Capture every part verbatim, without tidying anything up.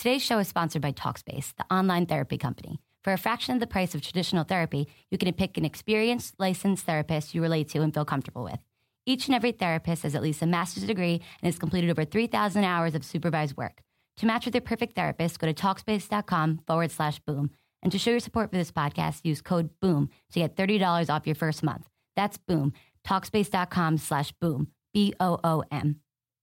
Today's show is sponsored by Talkspace, the online therapy company. For a fraction of the price of traditional therapy, you can pick an experienced, licensed therapist you relate to and feel comfortable with. Each and every therapist has at least a master's degree and has completed over three thousand hours of supervised work. To match with your perfect therapist, go to Talkspace.com forward slash boom. And to show your support for this podcast, use code BOOM to get thirty dollars off your first month. That's BOOM. Talkspace.com slash boom. B O O M.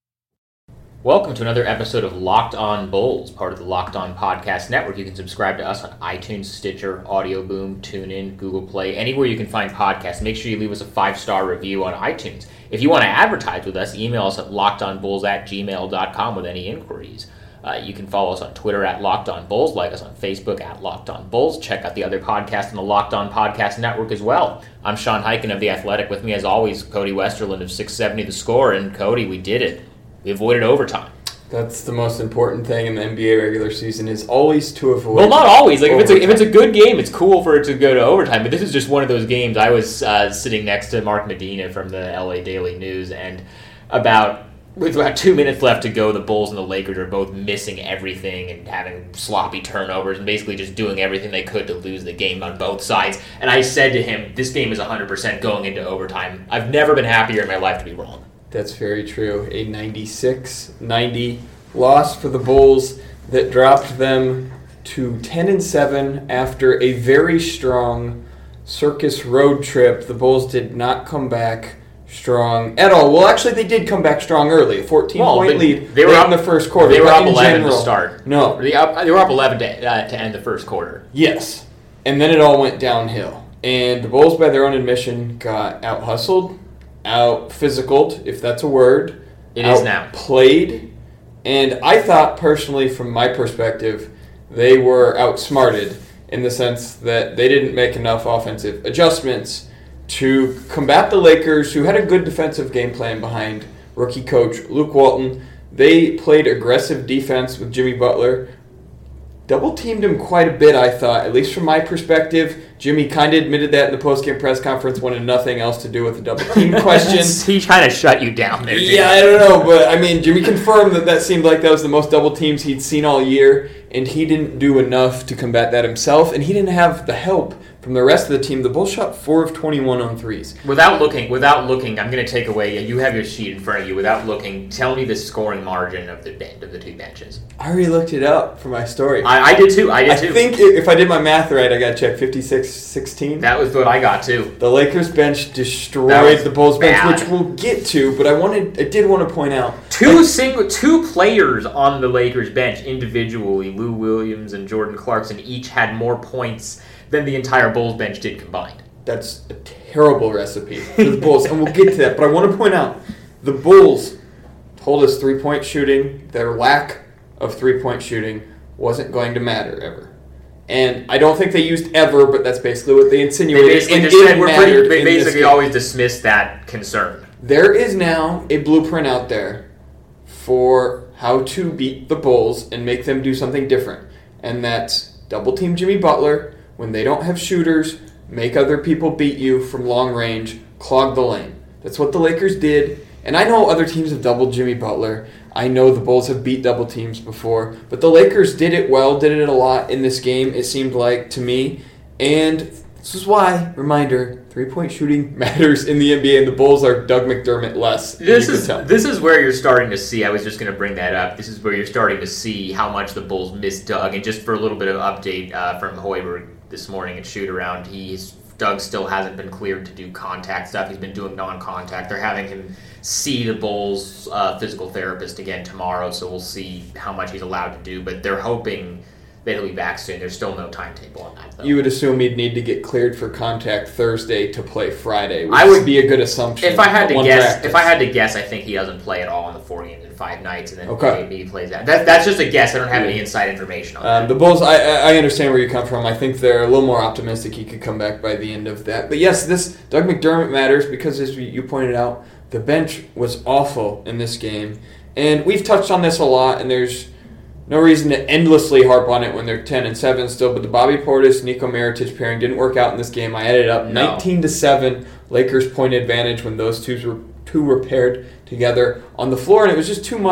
Welcome to another episode of Locked On Bulls, part of the Locked On Podcast Network. You can subscribe to us on iTunes, Stitcher, Audio Boom, TuneIn, Google Play, anywhere you can find podcasts. Make sure you leave us a five-star review on iTunes. If you want to advertise with us, email us at lockedonbulls at gmail dot com with any inquiries. Uh, you can follow us on Twitter at Locked On Bulls, like us on Facebook at Locked On Bulls. Check out the other podcasts on the Locked On Podcast Network as well. I'm Sean Highkin of The Athletic. With me, as always, Cody Westerland of six seventy The Score. And Cody, we did it. We avoided overtime. That's the most important thing in the N B A regular season, is always to avoid Well, not always. Like if it's, a, if it's a overtime. good game, it's cool for it to go to overtime. But this is just one of those games. I was uh, sitting next to Mark Medina from the L A Daily News, and about with about two minutes left to go, the Bulls and the Lakers are both missing everything and having sloppy turnovers and basically just doing everything they could to lose the game on both sides. And I said to him, this game is one hundred percent going into overtime. I've never been happier in my life to be wrong. That's very true. A ninety-six ninety loss for the Bulls that dropped them to ten and seven after a very strong circus road trip. The Bulls did not come back strong at all. Well, actually, they did come back strong early. A fourteen-point Well, they- lead they were late up- in the first quarter. They were But up in eleven general- to start. No. They, up, they were up eleven to, uh, to end the first quarter. Yes. And then it all went downhill. And the Bulls, by their own admission, got out-hustled, out-physicaled, if that's a word. It is now. Played. And I thought, personally, from my perspective, they were outsmarted in the sense that they didn't make enough offensive adjustments to combat the Lakers, who had a good defensive game plan behind rookie coach Luke Walton. They played aggressive defense with Jimmy Butler. Double-teamed him quite a bit, I thought, at least from my perspective. Jimmy kind of admitted that in the post-game press conference, wanted nothing else to do with the double-team question. He kind of shut you down there. Jimmy. Yeah, I don't know, but I mean, Jimmy confirmed that that seemed like that was the most double teams he'd seen all year, and he didn't do enough to combat that himself, and he didn't have the help from the rest of the team. The Bulls shot four of twenty-one on threes. Without looking, without looking, I'm going to take away. You have your sheet in front of you. Without looking, tell me the scoring margin of the bench of the two benches. I already looked it up for my story. I, I did too. I did I too. think if I did my math right, I got to check fifty-six sixteen. That was what I got too. The Lakers bench That destroyed was the Bulls bad. bench, which we'll get to, but I wanted, I did want to point out. Two single, two players on the Lakers bench individually, Lou Williams and Jordan Clarkson, each had more points than the entire Bulls bench did combined. That's a terrible recipe for the Bulls, and we'll get to that. But I want to point out, the Bulls told us three-point shooting, their lack of three-point shooting, wasn't going to matter ever. And I don't think they used ever, but that's basically what they They insinuated. basically, and just it said we're mattered pretty, they in this basically game. always dismissed that concern. There is now a blueprint out there for how to beat the Bulls and make them do something different. And that's double-team Jimmy Butler. When they don't have shooters, make other people beat you from long range, clog the lane. That's what the Lakers did. And I know other teams have doubled Jimmy Butler. I know the Bulls have beat double teams before. But the Lakers did it well, did it a lot in this game, it seemed like to me. And this is why, reminder, three-point shooting matters in the N B A, and the Bulls are Doug McDermott less. This you is can tell. this is where you're starting to see. I was just going to bring that up. This is where you're starting to see how much the Bulls miss Doug. And just for a little bit of update uh, from Hoiberg this morning at shoot around, he's Doug still hasn't been cleared to do contact stuff. He's been doing non-contact. They're having him see the Bulls' uh, physical therapist again tomorrow, so we'll see how much he's allowed to do. But they're hoping that he'll be back soon. There's still no timetable on that, though. You would assume he'd need to get cleared for contact Thursday to play Friday, which I would would be a good assumption. If I had for to one guess, practice. if I had to guess, I think he doesn't play at all in the four games in five nights, and then Okay. maybe he plays that. that. That's just a guess. I don't have any inside information on Um, that. the Bulls, I, I I understand where you come from. I think they're a little more optimistic he could come back by the end of that. But yes, this Doug McDermott matters because, as you pointed out, the bench was awful in this game. And we've touched on this a lot, and there's no reason to endlessly harp on it when they're ten and seven still. But the Bobby Portis, Nico Mirotic pairing didn't work out in this game. I added up No. nineteen to seven Lakers point advantage when those two were two were paired together on the floor, and it was just too much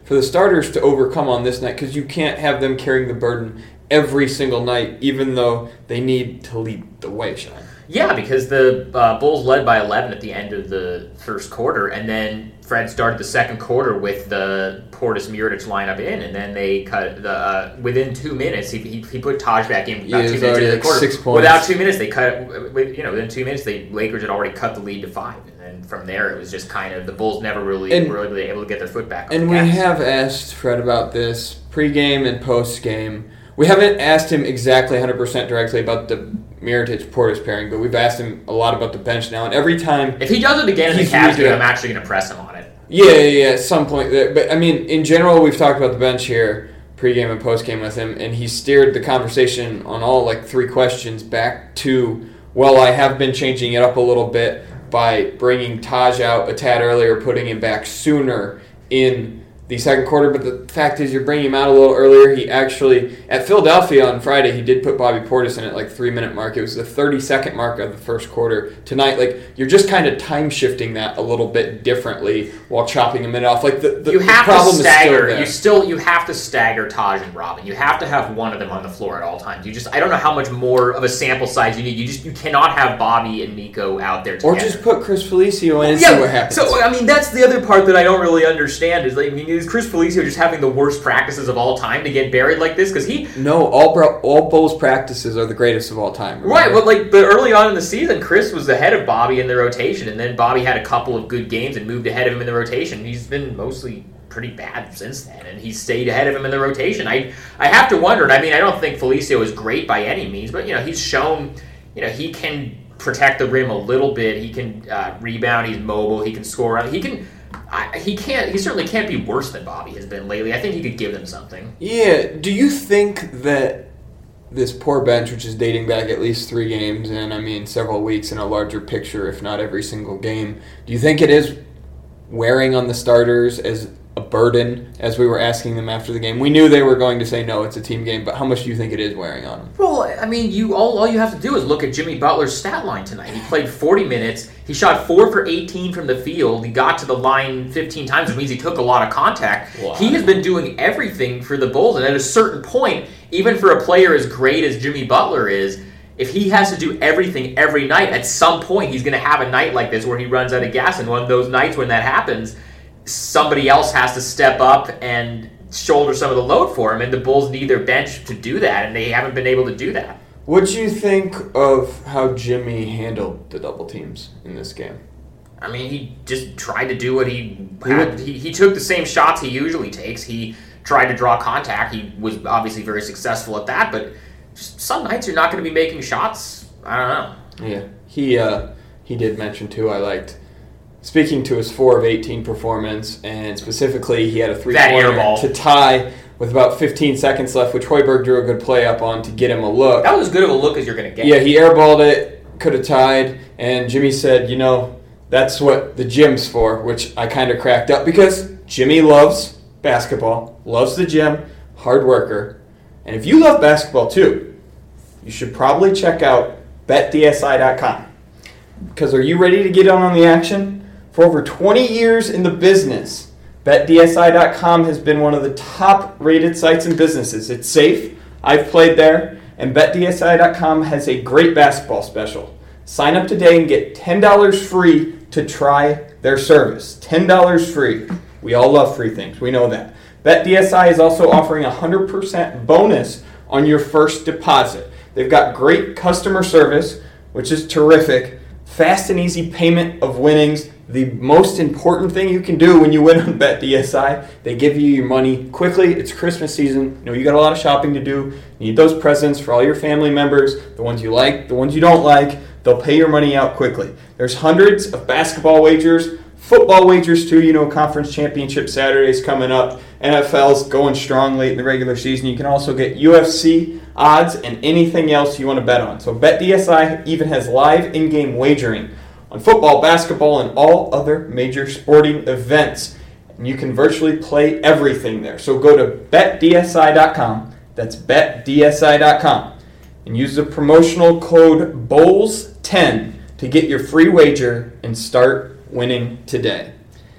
for the starters to overcome on this night, because you can't have them carrying the burden every single night, even though they need to lead the way, Sean. Yeah, because the uh, Bulls led by eleven at the end of the first quarter, and then Fred started the second quarter with the Portis Mirotic lineup in, and then they cut the uh, within two minutes. He, he he put Taj back in about yeah, two minutes into the like quarter. Six points. Without two minutes, they cut. You know, within two minutes, the Lakers had already cut the lead to five, and then from there, it was just kind of the Bulls never really and, were really able to get their foot back. And we have asked Fred about this pregame and postgame. We haven't asked him exactly one hundred percent directly about the Mirotic-Portis pairing, but we've asked him a lot about the bench now. And every time... If he does it again in the Cavs game, I'm actually going to press him on it. Yeah, yeah, yeah, at some point. There. But, I mean, in general, we've talked about the bench here, pregame and postgame with him, and he steered the conversation on all, like, three questions back to, well, I have been changing it up a little bit by bringing Taj out a tad earlier, putting him back sooner in the second quarter, but the fact is you're bringing him out a little earlier. He actually, at Philadelphia on Friday, he did put Bobby Portis in at like three-minute mark. It was the thirty-second mark of the first quarter. Tonight, like, you're just kind of time-shifting that a little bit differently while chopping him in off. Like, the, the, you have the problem to stagger. is still there. You still, you have to stagger Taj and Robin. You have to have one of them on the floor at all times. You just, I don't know how much more of a sample size you need. You just, you cannot have Bobby and Nico out there together. Or just put Chris Felicio in and yeah, see what happens. So, I mean, that's the other part that I don't really understand is, like, I mean, is Chris Felicio just having the worst practices of all time to get buried like this? Because he... No, all bro, all Bulls practices are the greatest of all time. Remember? Right, but like, but early on in the season, Chris was ahead of Bobby in the rotation, and then Bobby had a couple of good games and moved ahead of him in the rotation. He's been mostly pretty bad since then, and he's stayed ahead of him in the rotation. I I have to wonder, and I mean, I don't think Felicio is great by any means, but, you know, he's shown, you know, he can protect the rim a little bit. He can uh, rebound. He's mobile. He can score. He can... I, he can't. He certainly can't be worse than Bobby has been lately. I think he could give them something. Yeah. Do you think that this poor bench, which is dating back at least three games and, I mean, several weeks in a larger picture, if not every single game, do you think it is wearing on the starters as a burden, as we were asking them after the game? We knew they were going to say, no, it's a team game, but how much do you think it is wearing on them? Well, I mean, you all, all you have to do is look at Jimmy Butler's stat line tonight. He played forty minutes. He shot four for eighteen from the field. He got to the line fifteen times, which means he took a lot of contact. Wow. He has been doing everything for the Bulls, and at a certain point, even for a player as great as Jimmy Butler is, if he has to do everything every night, at some point he's going to have a night like this where he runs out of gas, and one of those nights when that happens, somebody else has to step up and shoulder some of the load for him, and the Bulls need their bench to do that, and they haven't been able to do that. What do you think of how Jimmy handled the double teams in this game? I mean, he just tried to do what he had. He, he took the same shots he usually takes. He tried to draw contact. He was obviously very successful at that, but just some nights you're not going to be making shots. I don't know. Yeah. He, uh, he did mention, too, I liked... Speaking to his four of eighteen performance, and specifically he had a three-pointer to tie with about fifteen seconds left, which Hoiberg drew a good play up on to get him a look. That was as good of a look as you're going to get. Yeah, he airballed it, could have tied, and Jimmy said, you know, that's what the gym's for, which I kind of cracked up because Jimmy loves basketball, loves the gym, hard worker, and if you love basketball too, you should probably check out bet D S I dot com. Because are you ready to get on on the action? For over twenty years in the business, bet D S I dot com has been one of the top-rated sites in businesses. It's safe. I've played there. And bet D S I dot com has a great basketball special. Sign up today and get ten dollars free to try their service. ten dollars free. We all love free things. We know that. BetDSI is also offering a one hundred percent bonus on your first deposit. They've got great customer service, which is terrific. Fast and easy payment of winnings. The most important thing you can do when you win on BetDSI, they give you your money quickly. It's Christmas season. You know, you got a lot of shopping to do. You need those presents for all your family members, the ones you like, the ones you don't like. They'll pay your money out quickly. There's hundreds of basketball wagers, football wagers too. You know, conference championship Saturdays coming up. N F L's going strong late in the regular season. You can also get U F C odds and anything else you want to bet on. So BetDSI even has live in-game wagering on football, basketball, and all other major sporting events. And you can virtually play everything there. So go to bet D S I dot com. That's bet D S I dot com. And use the promotional code B O L S ten to get your free wager and start winning today.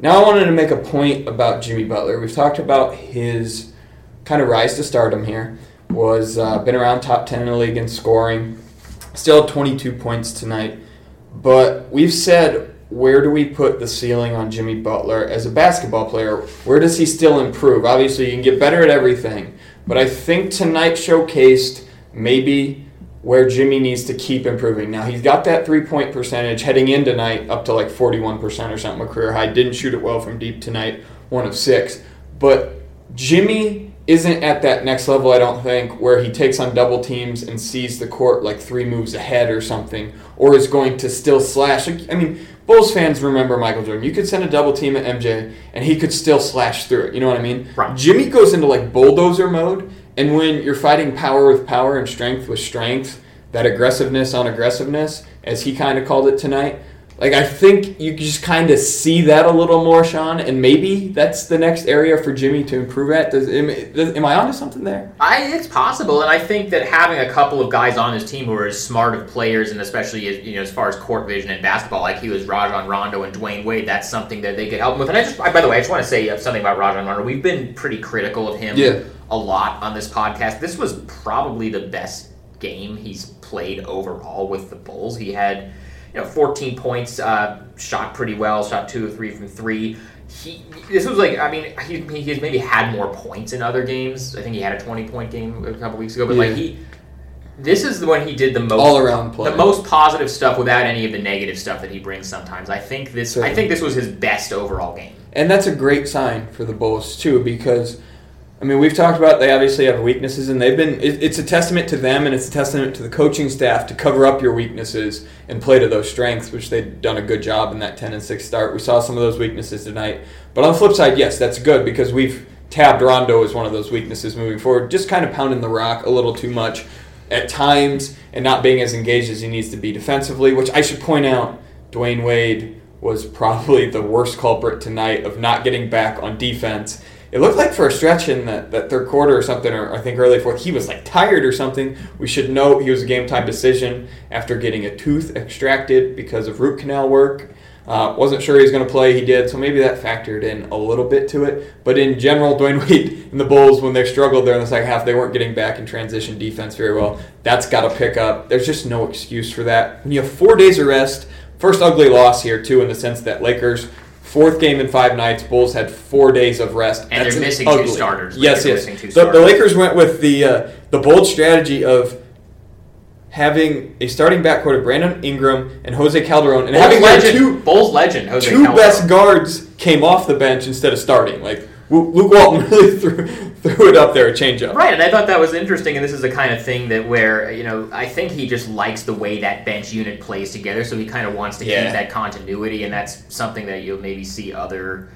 Now I wanted to make a point about Jimmy Butler. We've talked about his kind of rise to stardom here. Was uh, been around top ten in the league in scoring. Still had twenty-two points tonight. But we've said, where do we put the ceiling on Jimmy Butler as a basketball player? Where does he still improve? Obviously, you can get better at everything. But I think tonight showcased maybe where Jimmy needs to keep improving. Now, he's got that three-point percentage heading in tonight up to like forty-one percent or something, a career high. Didn't shoot it well from deep tonight, one of six. But Jimmy isn't at that next level, I don't think, where he takes on double teams and sees the court like three moves ahead or something, or is going to still slash. I mean, Bulls fans remember Michael Jordan. You could send a double team at M J, and he could still slash through it. You know what I mean? Right. Jimmy goes into like bulldozer mode, and when you're fighting power with power and strength with strength, that aggressiveness on aggressiveness, as he kind of called it tonight, like, I think you just kind of see that a little more, Sean, and maybe that's the next area for Jimmy to improve at. Does, am, does, am I onto something there? I, it's possible, and I think that having a couple of guys on his team who are as smart of players, and especially as, you know, as far as court vision in basketball, like he was Rajon Rondo and Dwayne Wade, that's something that they could help him with. And I just, I, by the way, I just want to say something about Rajon Rondo. We've been pretty critical of him yeah. a lot on this podcast. This was probably the best game he's played overall with the Bulls. He had, you know, fourteen points, uh, shot pretty well, shot two or three from three. He, this was like, I mean, he, he has maybe had more points in other games. I think he had a twenty-point game a couple weeks ago, but yeah. like he, this is the one he did the most all-around play, the most positive stuff without any of the negative stuff that he brings sometimes. I think this, Certainly. I think this was his best overall game, and that's a great sign for the Bulls too, because, I mean, we've talked about they obviously have weaknesses, and they've been. It, it's a testament to them, and it's a testament to the coaching staff to cover up your weaknesses and play to those strengths, which they've done a good job in that ten and six start. We saw some of those weaknesses tonight, but on the flip side, yes, that's good because we've tabbed Rondo as one of those weaknesses moving forward. Just kind of pounding the rock a little too much at times, and not being as engaged as he needs to be defensively. Which I should point out, Dwayne Wade was probably the worst culprit tonight of not getting back on defense. It looked like for a stretch in that, that third quarter or something, or I think early fourth, he was like tired or something. We should note he was a game-time decision after getting a tooth extracted because of root canal work. Uh, wasn't sure he was going to play. He did, so maybe that factored in a little bit to it. But in general, Dwayne Wade and the Bulls, when they struggled there in the second half, they weren't getting back in transition defense very well. That's got to pick up. There's just no excuse for that. When you have four days of rest, first ugly loss here, too, in the sense that Lakers... Fourth game in five nights, Bulls had four days of rest. And That's they're missing ugly. two starters. Yes, they're yes. Missing two the, starters. the Lakers went with the uh, the bold strategy of having a starting backcourt of Brandon Ingram and Jose Calderon, and Bulls having legend, two Bulls legend, Jose two Calderon. best guards came off the bench instead of starting. Like Luke Walton really threw threw it up there, a change up. Right, and I thought that was interesting, and this is the kind of thing that where, you know, I think he just likes the way that bench unit plays together, so he kind of wants to yeah. keep that continuity, and that's something that you'll maybe see other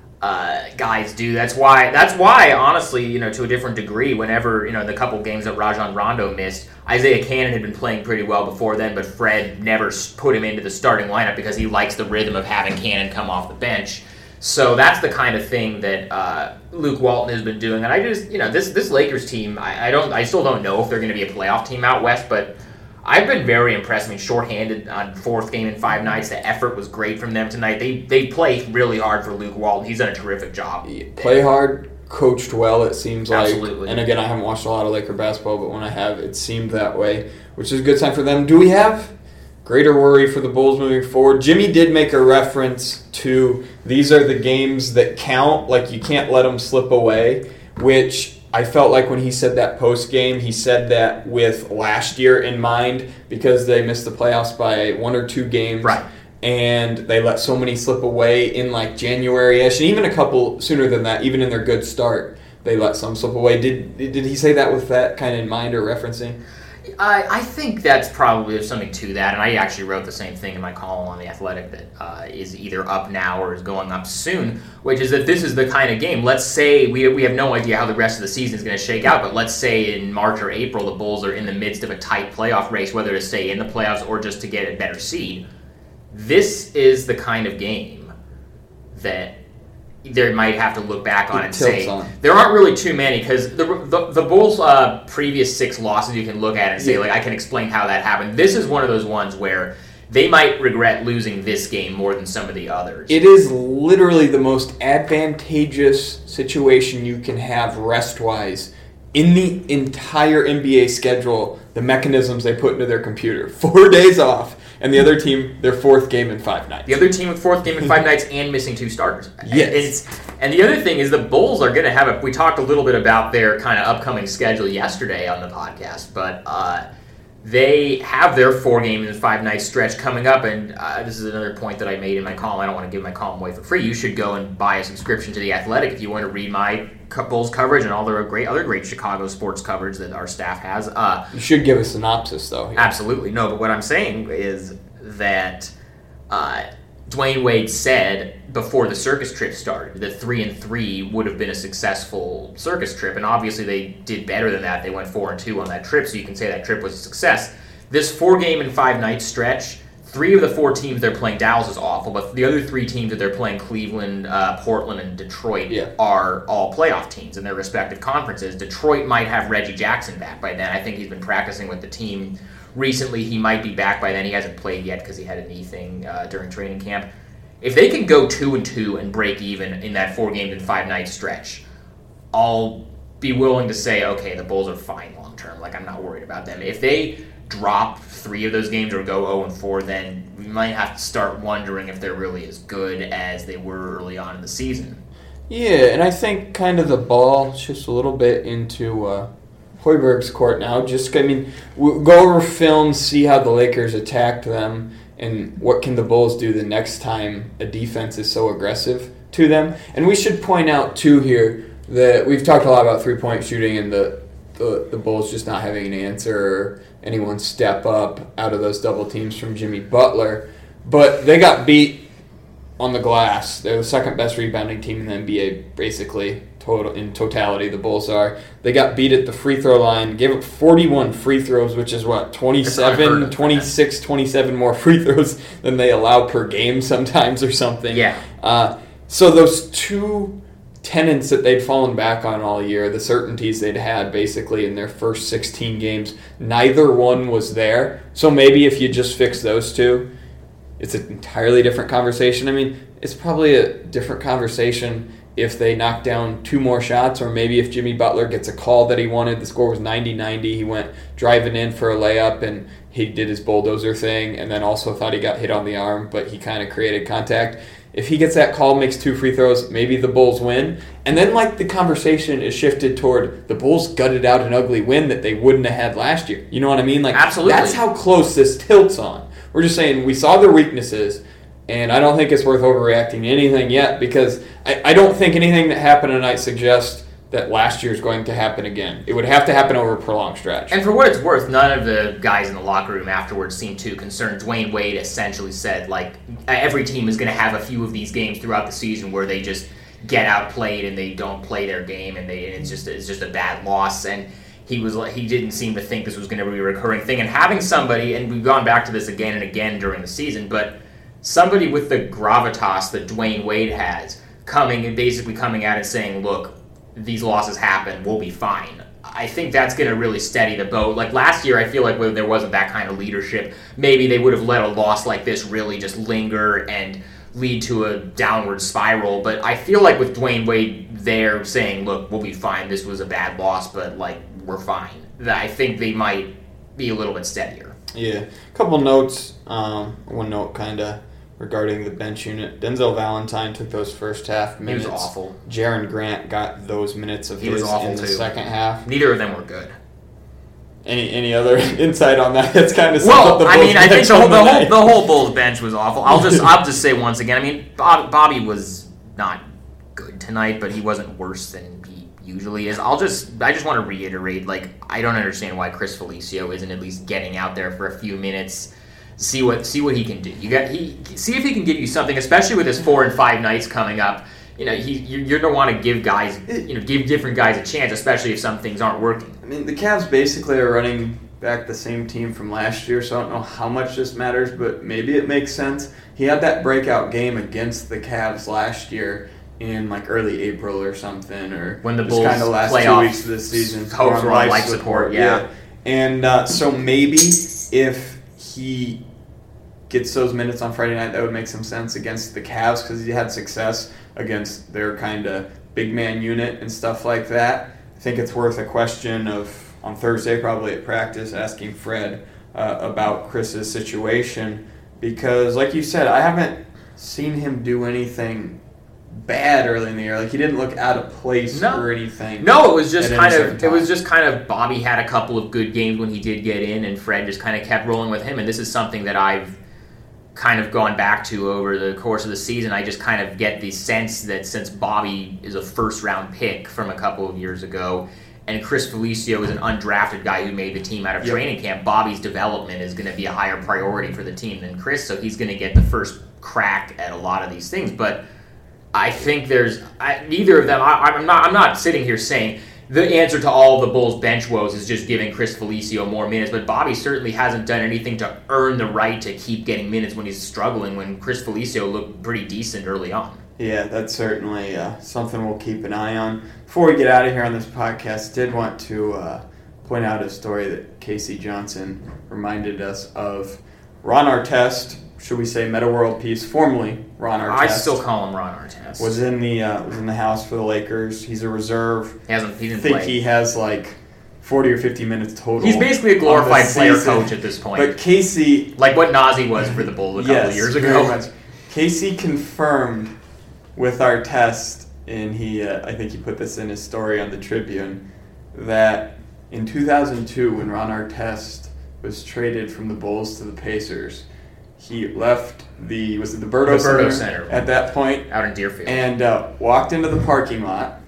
uh, guys do. That's why, that's why, honestly, you know, to a different degree, whenever, you know, the couple games that Rajon Rondo missed, Isaiah Cannon had been playing pretty well before then, but Fred never put him into the starting lineup because he likes the rhythm of having Cannon come off the bench. So that's the kind of thing that uh, Luke Walton has been doing, and I just, you know, this this Lakers team, I, I don't, I still don't know if they're going to be a playoff team out west, but I've been very impressed. I mean, shorthanded on fourth game in five nights, the effort was great from them tonight. They they play really hard for Luke Walton. He's done a terrific job. Yeah, play hard, coached well. It seems like. Absolutely. And again, I haven't watched a lot of Laker basketball, but when I have, it seemed that way, which is a good sign for them. Do we have greater worry for the Bulls moving forward? Jimmy did make a reference to these are the games that count, like you can't let them slip away, which I felt like when he said that post-game, he said that with last year in mind because they missed the playoffs by one or two games. Right. And they let so many slip away in like January-ish, and even a couple sooner than that, even in their good start, they let some slip away. Did did he say that with that kind of in mind or referencing? I, I think that's probably there's something to that, and I actually wrote the same thing in my column on The Athletic that uh, is either up now or is going up soon, which is that this is the kind of game. Let's say we we have no idea how the rest of the season is going to shake out, but let's say in March or April the Bulls are in the midst of a tight playoff race, whether to stay in the playoffs or just to get a better seed. This is the kind of game that they might have to look back on it and say on. There aren't really too many because the the, the Bulls' uh, previous six losses you can look at and say, yeah. like, I can explain how that happened. This is one of those ones where they might regret losing this game more than some of the others. It is literally the most advantageous situation you can have rest-wise in the entire N B A schedule, the mechanisms they put into their computer. Four days off, and the other team, their fourth game in five nights. The other team with fourth game in five nights and missing two starters. Yes. It's, and the other thing is the Bulls are going to have a... We talked a little bit about their kind of upcoming schedule yesterday on the podcast, but uh, they have their four game and five night stretch coming up, and uh, this is another point that I made in my column. I don't want to give my column away for free. You should go and buy a subscription to The Athletic if you want to read my Bulls coverage and all the great other great Chicago sports coverage that our staff has. Uh, you should give a synopsis, though. Here. Absolutely. No, but what I'm saying is that uh, Dwayne Wade said before the circus trip started that three and three would have been a successful circus trip, and obviously they did better than that. They went four and two on that trip, so you can say that trip was a success. This four game and five night stretch, three of the four teams they're playing, Dallas is awful, but the other three teams that they're playing, Cleveland, uh, Portland, and Detroit, yeah. are all playoff teams in their respective conferences. Detroit might have Reggie Jackson back by then. I think he's been practicing with the team recently. He might be back by then. He hasn't played yet because he had a knee thing uh, during training camp. If they can go two and two and break even in that four game and five night stretch, I'll be willing to say, okay, the Bulls are fine long term. Like, I'm not worried about them. If they drop three of those games or go oh and four, then we might have to start wondering if they're really as good as they were early on in the season. Yeah, and I think kind of the ball shifts a little bit into uh, Hoiberg's court now. Just, I mean, we'll go over film, see how the Lakers attacked them, and what can the Bulls do the next time a defense is so aggressive to them. And we should point out, too, here, that we've talked a lot about three-point shooting and the, the, the Bulls just not having an answer or anyone step up out of those double teams from Jimmy Butler. But they got beat on the glass. They're the second best rebounding team in the N B A, basically, total in totality, the Bulls are. They got beat at the free throw line, gave up forty-one free throws, which is what, twenty-seven, twenty-six, twenty-seven more free throws than they allow per game sometimes or something. Yeah. Uh, so those two tenets that they'd fallen back on all year, the certainties they'd had basically in their first sixteen games, neither one was there. So maybe if you just fix those two, it's an entirely different conversation. I mean, it's probably a different conversation if they knock down two more shots, or maybe if Jimmy Butler gets a call that he wanted. The score was ninety ninety. He went driving in for a layup, and he did his bulldozer thing, and then also thought he got hit on the arm, but he kind of created contact. If he gets that call, makes two free throws, maybe the Bulls win. And then, like, the conversation is shifted toward the Bulls gutted out an ugly win that they wouldn't have had last year. You know what I mean? Like, absolutely. That's how close this tilts on. We're just saying we saw their weaknesses, and I don't think it's worth overreacting to anything yet, because I, I don't think anything that happened tonight suggests that last year's going to happen again. It would have to happen over a prolonged stretch. And for what it's worth, none of the guys in the locker room afterwards seemed too concerned. Dwayne Wade essentially said, like, every team is going to have a few of these games throughout the season where they just get outplayed and they don't play their game, and they and it's just it's just a bad loss. And he was he didn't seem to think this was going to be a recurring thing. And having somebody, and we've gone back to this again and again during the season, but somebody with the gravitas that Dwayne Wade has coming and basically coming out and saying, look, these losses happen, we'll be fine. I think that's going to really steady the boat. Like last year, I feel like when there wasn't that kind of leadership, maybe they would have let a loss like this really just linger and lead to a downward spiral. But I feel like with Dwayne Wade there saying, look, we'll be fine, this was a bad loss, but like we're fine, I think they might be a little bit steadier. Yeah. A couple notes. Um, one note kind of regarding the bench unit. Denzel Valentine took those first half minutes. He was awful. Jaren Grant got those minutes of he his was awful in the too. second half. Neither of them were good. Any any other insight on that? That's kind of well. the I mean, I think the whole, the whole night. the whole Bulls bench was awful. I'll just I'll just say once again. I mean, Bob, Bobby was not good tonight, but he wasn't worse than he usually is. I'll just I just want to reiterate. Like, I don't understand why Chris Felicio isn't at least getting out there for a few minutes. See what see what he can do. You got he see if he can give you something, especially with his four and five nights coming up. You know, he you're going to want to give guys, you know, give different guys a chance, especially if some things aren't working. I mean, the Cavs basically are running back the same team from last year, so I don't know how much this matters, but maybe it makes sense. He had that breakout game against the Cavs last year in like early April or something, or when the just Bulls kind of last playoff two weeks of the season. Hopes were on life support, yeah. yeah. And uh, so maybe if he gets those minutes on Friday night, that would make some sense against the Cavs because he had success against their kind of big man unit and stuff like that. I think it's worth a question of, on Thursday, probably at practice, asking Fred uh, about Chris's situation because, like you said, I haven't seen him do anything bad early in the year. Like, he didn't look out of place no. or anything. No, it was just kind of time. it was just kind of Bobby had a couple of good games when he did get in, and Fred just kind of kept rolling with him. And this is something that I've kind of gone back to over the course of the season. I just kind of get the sense that since Bobby is a first round pick from a couple of years ago, and Chris Felicio is an undrafted guy who made the team out of yep. training camp, Bobby's development is going to be a higher priority for the team than Chris, so he's going to get the first crack at a lot of these things. But I think there's I, neither of them. I, I'm not. I'm not sitting here saying the answer to all the Bulls' bench woes is just giving Chris Felicio more minutes. But Bobby certainly hasn't done anything to earn the right to keep getting minutes when he's struggling. When Chris Felicio looked pretty decent early on. Yeah, that's certainly uh, something we'll keep an eye on. Before we get out of here on this podcast, did want to uh, point out a story that Casey Johnson reminded us of. Ron Artest, should we say Meta World Peace, formerly Ron Artest. I still call him Ron Artest. Was in the uh, was in the house for the Lakers. He's a reserve. He hasn't. He didn't I think play. he has like forty or fifty minutes total. He's basically a glorified player coach at this point. But Casey, like what Nazi was for the Bulls a couple yes, of years very ago. Much. Casey confirmed with Artest, and he uh, I think he put this in his story on the Tribune, that in two thousand two when Ron Artest was traded from the Bulls to the Pacers, he left the was it the Berto, the Berto Center, Center at that point out in Deerfield and uh, walked into the parking lot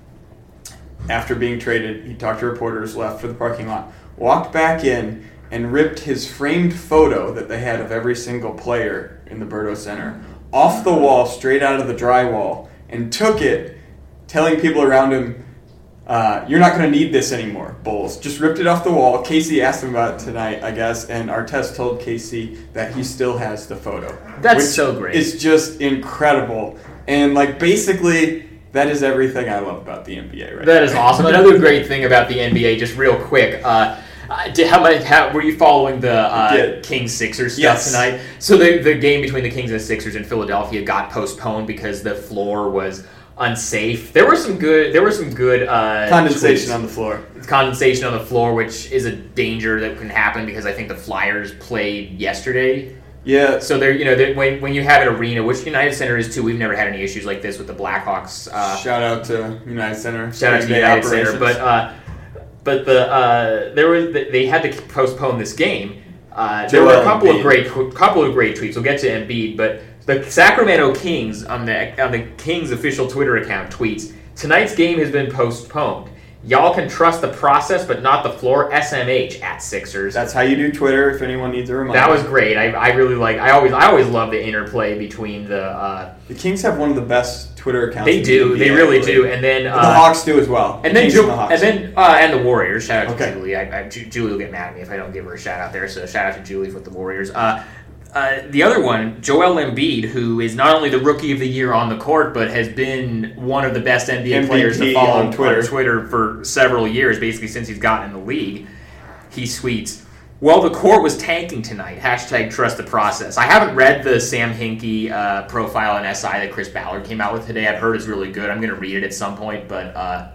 after being traded. He talked to reporters, left for the parking lot, walked back in, and ripped his framed photo that they had of every single player in the Berto Center off the wall, straight out of the drywall, and took it, telling people around him, Uh, you're not going to need this anymore, Bulls. Just ripped it off the wall. Casey asked him about it tonight, I guess, and Artest told Casey that he still has the photo. That's so great. It's just incredible. And, like, basically, that is everything I love about the N B A right That now. is awesome. Another great thing about the N B A, just real quick, uh, did, how, much, how were you following the uh, Kings-Sixers stuff yes. tonight? So the, the game between the Kings and the Sixers in Philadelphia got postponed because the floor was unsafe. There were some good. There were some good uh, condensation tweets. on the floor. Condensation on the floor, which is a danger that can happen because I think the Flyers played yesterday. Yeah. So they're you know they're, when when you have an arena, which United Center is too, we've never had any issues like this with the Blackhawks. Uh, shout out to United Center. Shout out to United Center, but uh, but the uh, there was they had to postpone this game. Uh, there were a couple Embiid. of great couple of great tweets. We'll get to Embiid, but. The Sacramento Kings, on the on the Kings official Twitter account, tweets, tonight's game has been postponed. Y'all can trust the process, but not the floor. S M H at Sixers. That's how you do Twitter, if anyone needs a reminder. That was great. I, I really like. I always I always love the interplay between the. Uh, the Kings have one of the best Twitter accounts. They do. They really do. And then uh, the Hawks do as well. And then Ju- Ju- and, and then uh, and the Warriors. Shout out to okay. Julie. I, I, Ju- Julie will get mad at me if I don't give her a shout out there. So shout out to Julie with the Warriors. Uh, Uh, the other one, Joel Embiid, who is not only the Rookie of the Year on the court, but has been one of the best N B A M V P players to follow on Twitter. on Twitter for several years, basically since he's gotten in the league. He tweets, well, the court was tanking tonight. Hashtag trust the process. I haven't read the Sam Hinkie uh, profile on S I that Chris Ballard came out with today. I've heard it's really good. I'm going to read it at some point, but uh,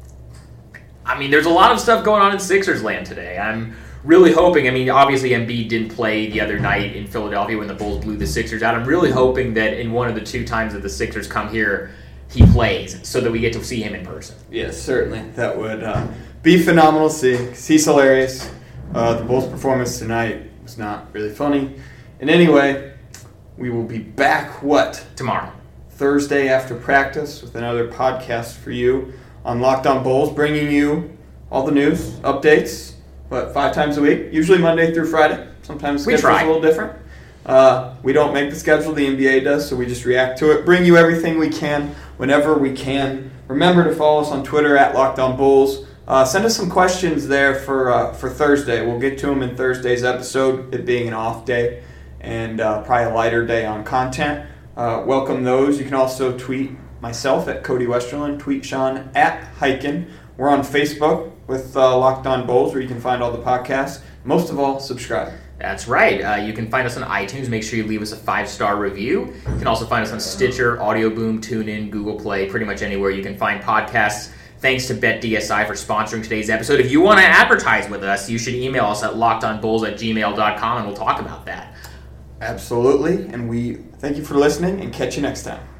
I mean, there's a lot of stuff going on in Sixers land today. I'm really hoping, I mean, obviously Embiid didn't play the other night in Philadelphia when the Bulls blew the Sixers out. I'm really hoping that in one of the two times that the Sixers come here, he plays so that we get to see him in person. Yes, certainly. That would uh, be phenomenal to see. He's hilarious. Uh, the Bulls' performance tonight was not really funny. And anyway, we will be back, what? Tomorrow. Thursday after practice with another podcast for you on Locked On Bulls, bringing you all the news, updates, what, five times a week? Usually Monday through Friday. Sometimes the schedule's a little different. Uh, we don't make the schedule, the N B A does, so we just react to it. Bring you everything we can, whenever we can. Remember to follow us on Twitter at Locked On Bulls. Uh, send us some questions there for uh, for Thursday. We'll get to them in Thursday's episode, it being an off day and uh, probably a lighter day on content. Uh, welcome those. You can also tweet myself at Cody Westerland, tweet Sean at Hyken. We're on Facebook with uh, Locked On Bulls, where you can find all the podcasts. Most of all, subscribe. That's right. Uh, you can find us on iTunes. Make sure you leave us a five-star review. You can also find us on Stitcher, Audio Boom, TuneIn, Google Play, pretty much anywhere you can find podcasts. Thanks to BetDSI for sponsoring today's episode. If you want to advertise with us, you should email us at lockedonbulls at gmail dot com, and we'll talk about that. Absolutely. And we thank you for listening, and catch you next time.